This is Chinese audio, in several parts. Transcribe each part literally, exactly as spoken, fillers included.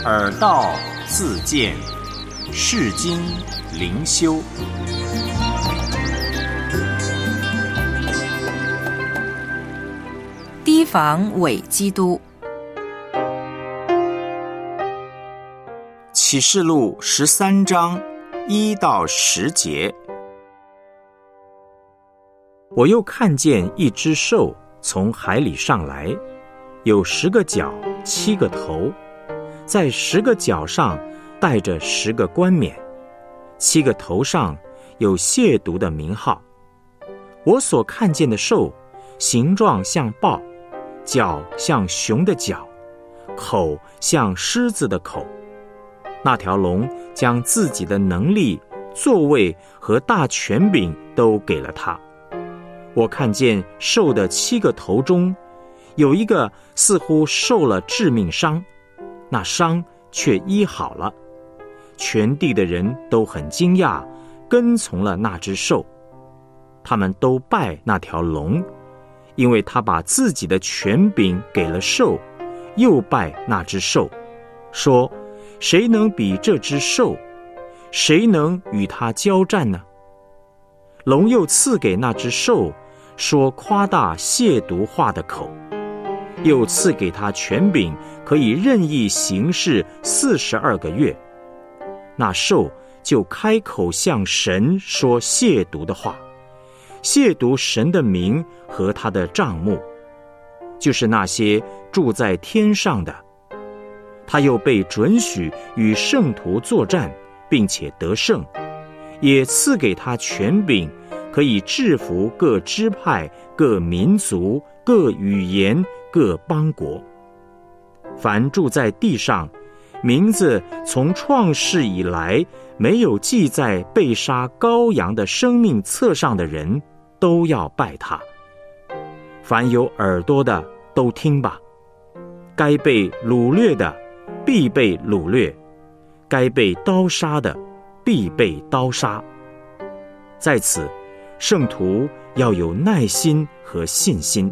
耳道自见，世经灵修。 提防伪基督。 启示录十三章一到十节。我又看见一只兽从海里上来，有十个角，七个头，在十个角上带着十个冠冕，七个头上有亵渎的名号。我所看见的兽，形状像豹，角像熊的角，口像狮子的口。那条龙将自己的能力、座位和大权柄都给了他。我看见兽的七个头中，有一个似乎受了致命伤，那伤却医好了。全地的人都很惊讶，跟从了那只兽。他们都拜那条龙，因为他把自己的权柄给了兽，又拜那只兽，说：谁能比这只兽？谁能与他交战呢？龙又赐给那只兽说夸大亵渎话的口，又赐给他权柄，可以任意行事四十二个月。那兽就开口向神说亵渎的话，亵渎神的名和他的帐幕，就是那些住在天上的。他又被准许与圣徒作战，并且得胜，也赐给他权柄，可以制服各支派、各民族、各语言、各邦国。凡住在地上，名字从创世以来没有记在被杀羔羊的生命册上的人，都要拜他。凡有耳朵的都听吧。该被掳掠的必被掳掠，该被刀杀的必被刀杀。在此，圣徒要有耐心和信心。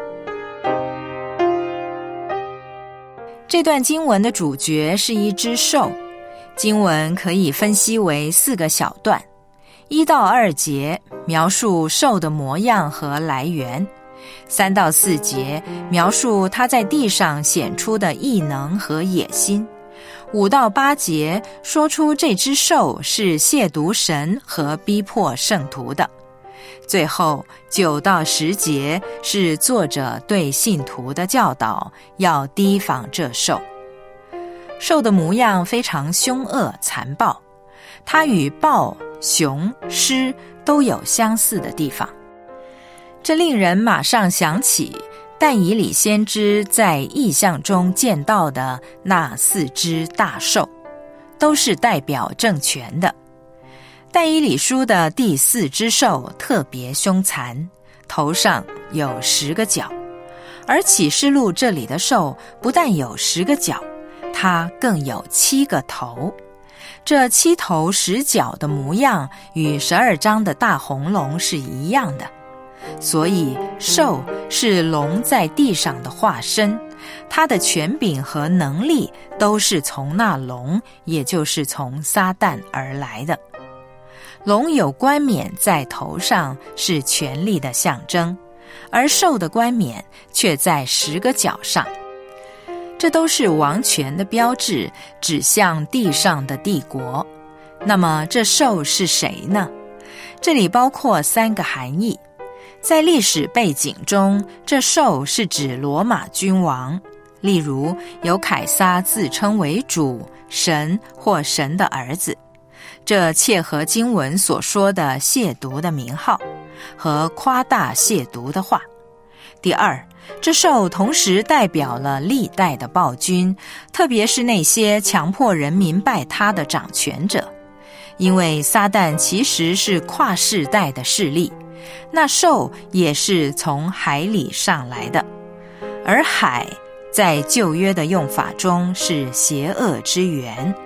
这段经文的主角是一只兽，经文可以分析为四个小段。一到二节描述兽的模样和来源，三到四节描述它在地上显出的异能和野心，五到八节说出这只兽是亵渎神和逼迫圣徒的，最后九到十节是作者对信徒的教导，要提防这兽。兽的模样非常凶恶残暴，它与豹、熊、狮都有相似的地方。这令人马上想起但以理先知在异象中见到的那四只大兽，都是代表政权的。但以理书的第四只兽特别凶残，头上有十个角，而启示录这里的兽不但有十个角，它更有七个头。这七头十角的模样与十二章的大红龙是一样的，所以兽是龙在地上的化身，它的权柄和能力都是从那龙，也就是从撒旦而来的。龙有冠冕在头上，是权力的象征，而兽的冠冕却在十个角上，这都是王权的标志，指向地上的帝国。那么这兽是谁呢？这里包括三个含义。在历史背景中，这兽是指罗马君王，例如有凯撒自称为主、神或神的儿子，这切合经文所说的亵渎的名号和夸大亵渎的话。第二，这兽同时代表了历代的暴君，特别是那些强迫人民拜他的掌权者，因为撒旦其实是跨世代的势力，那兽也是从海里上来的，而海在旧约的用法中是邪恶之源，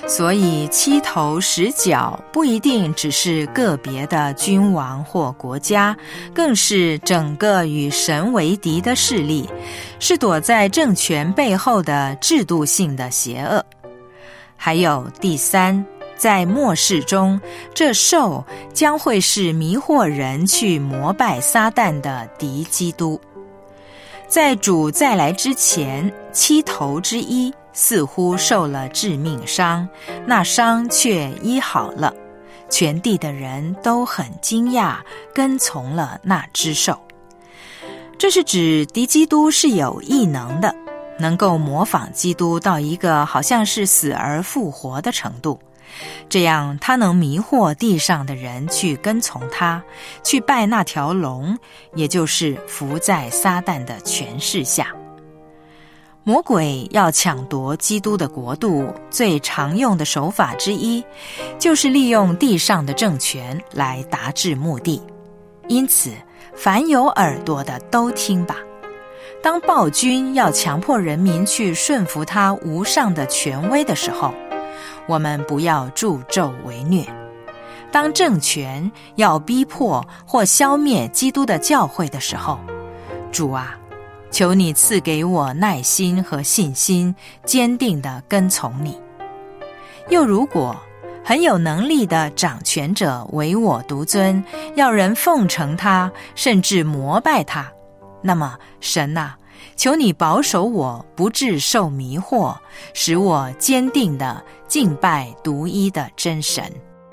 所以七头十角不一定只是个别的君王或国家，更是整个与神为敌的势力，是躲在政权背后的制度性的邪恶。还有第三，在末世中，这兽将会是迷惑人去膜拜撒旦的敌基督。在主再来之前，七头之一似乎受了致命伤，那伤却医好了，全地的人都很惊讶，跟从了那只兽。这是指敌基督是有异能的，能够模仿基督到一个好像是死而复活的程度，这样他能迷惑地上的人去跟从他，去拜那条龙，也就是伏在撒旦的权势下。魔鬼要抢夺基督的国度，最常用的手法之一，就是利用地上的政权来达至目的。因此，凡有耳朵的都听吧。当暴君要强迫人民去顺服他无上的权威的时候，我们不要助纣为虐。当政权要逼迫或消灭基督的教会的时候，主啊，求你赐给我耐心和信心，坚定地跟从你。又如果很有能力的掌权者唯我独尊，要人奉承他，甚至膜拜他，那么神啊，求你保守我不致受迷惑，使我坚定地敬拜独一的真神。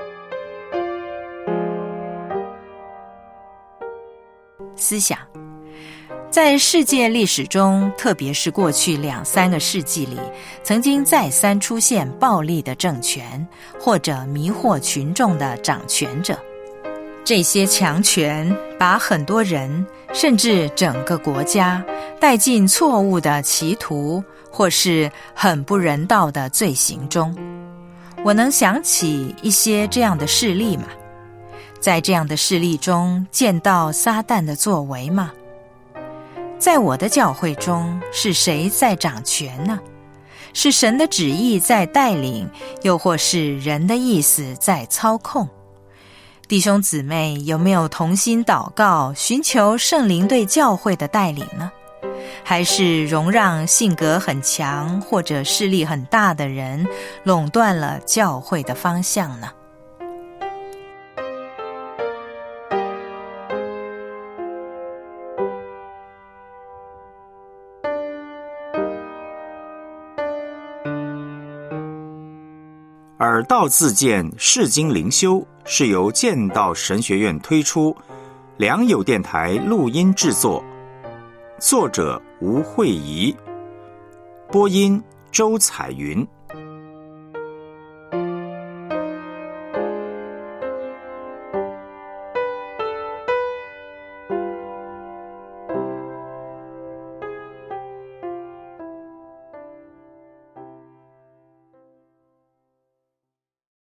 思想，在世界历史中，特别是过去两三个世纪里，曾经再三出现暴力的政权，或者迷惑群众的掌权者。这些强权把很多人，甚至整个国家带进错误的歧途，或是很不人道的罪行中。我能想起一些这样的事例吗？在这样的事例中见到撒旦的作为吗？在我的教会中，是谁在掌权呢？是神的旨意在带领，又或是人的意思在操控？弟兄姊妹，有没有同心祷告，寻求圣灵对教会的带领呢？还是容让性格很强或者势力很大的人垄断了教会的方向呢？ 耳道自荐世经灵修是由剑道神学院推出，良友电台录音制作，作者吴慧仪，播音周彩云。